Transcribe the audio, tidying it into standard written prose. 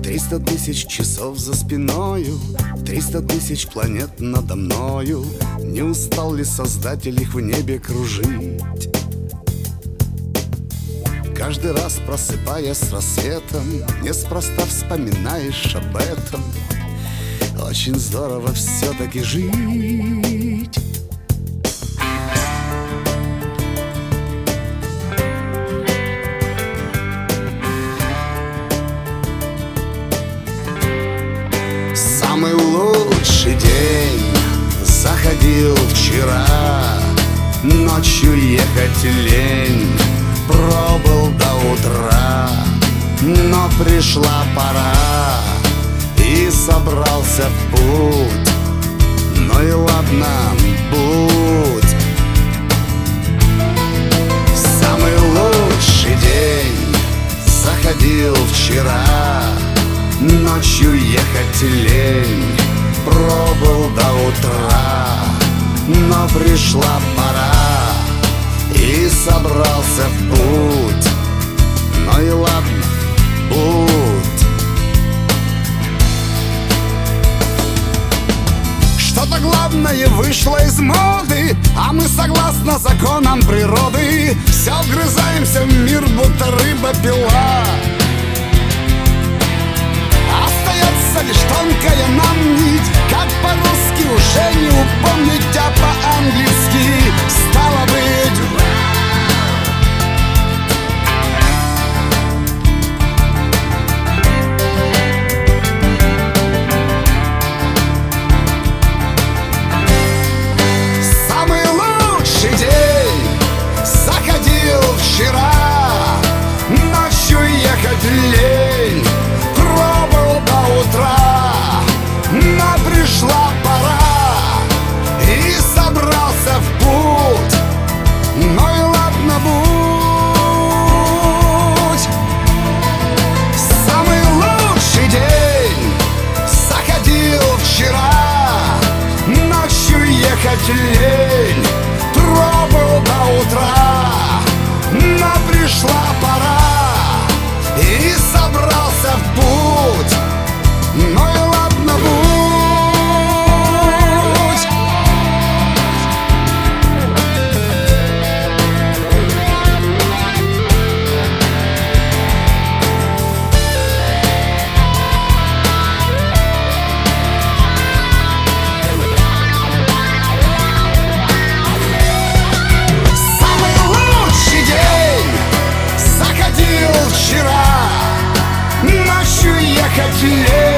300 тысяч часов за спиною, 300 тысяч планет надо мною. Не устал ли Создатель их в небе кружить? Каждый раз, просыпаясь с рассветом, неспроста вспоминаешь об этом. Очень здорово все-таки жить. Самый лучший день заходил вчера. Ночью ехать лень, пробыл до утра. Но пришла пора, и собрался в путь. Ну и ладно, будь. Самый лучший день заходил вчера. Ночью ехать лень, пробыл до утра. Но пришла пора, и собрался в путь. Ну и ладно, будь. Что-то главное вышло из моды, а мы согласно законам природы все вгрызаемся в мир, будто рыба-пила. Остается лишь тонкая нам нить, как по-русски уже не упомнить, а по-английски стало быть. Самый лучший день заходил вчера. Ночью ехать лень, пробыл до утра. Но пришла пора, и собрался в путь. Ну и ладно, будь. Самый лучший день заходил вчера. Ночью ехать лень, пробыл до утра. Но пришла пора, и собрался в путь. Ну и ладно, будь. Самый лучший день заходил вчера. Ночью ехать лень,